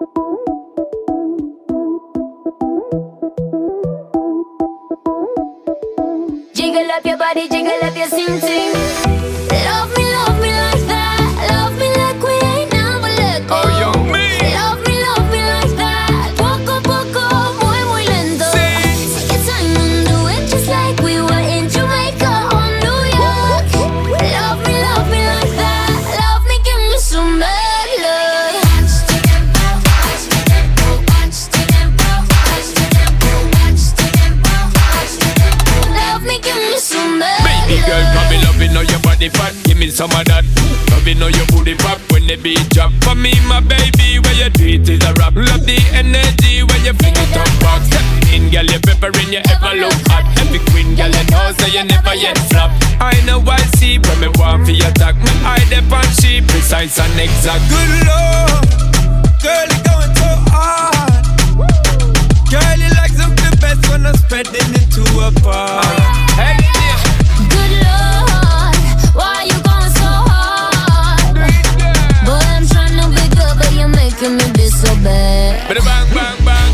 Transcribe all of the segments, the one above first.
Jiggle up your body, jiggle up your sing-sing. Love me like that. Love me like we ain't never let go. Oh, young me. Love me like that. Poco, poco, muy, muy lento. Take your time and do it just like we were in Jamaica or New York. Love me like that. Love me, give me some bad love. Punch to tempo, punch to tempo, punch to tempo, punch to tempo, punch to tempo, punch to tempo. Love me, give me some bad love. Baby girl, come me loving how your body fat. Give me some of that. Loving how your booty pop when the beat drop. For me, my baby, where you do it is a rap. Love the energy when you fling it up back. Step in, girl, you peppering, you ever look hot. Every queen, girl, you know, so you never yet flop. I know I see when me want for your attack. Me eye dep on she precise and exact. Good lord, girl, you going so hard. Girl, you like something best when I'm spreading it to a bar. Hey, yeah. Good Lord, why you going so hard? Boy, I'm trying to be good, but you're making me be so bad. Bada bang, bang, bang.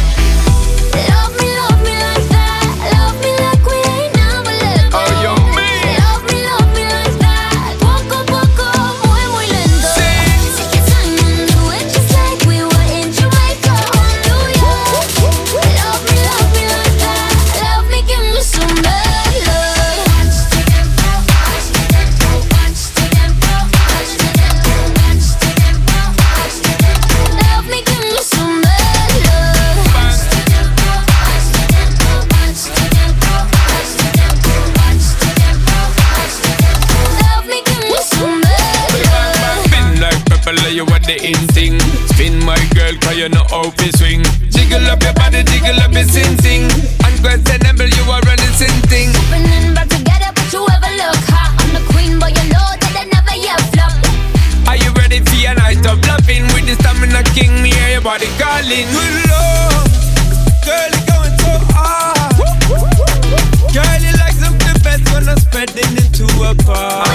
Love me like that. Love me like we ain't never let go. Oh, young me. Love me like that. Poco, poco, muy, muy lento. Take your time and do it just like we were in Jamaica or New York. Love me like that. Love me, give me some bad love. Punch to tempo, punch to tempo, punch to tempo, punch to tempo, punch to tempo, punch to tempo. Love me, give me some bad love. Punch to tempo, punch to tempo, punch to tempo, punch to tempo, punch to tempo, punch to tempo. Love me, give me some bad love. Spin like pepper, you want the in thing. Spin my girl, cause you know how to swing. Jiggle up your body, jiggle up your sing-sing. Unquestionable, you are running sin-thing. Opening back together, but you ever look hot. I'm the queen, but you know that I never yet flop. Are you ready for your night of loving? With the stamina king, me hear your body calling. Good lord, girl, you going so hard. Girl, you like something best when I'm spreading it to a bar.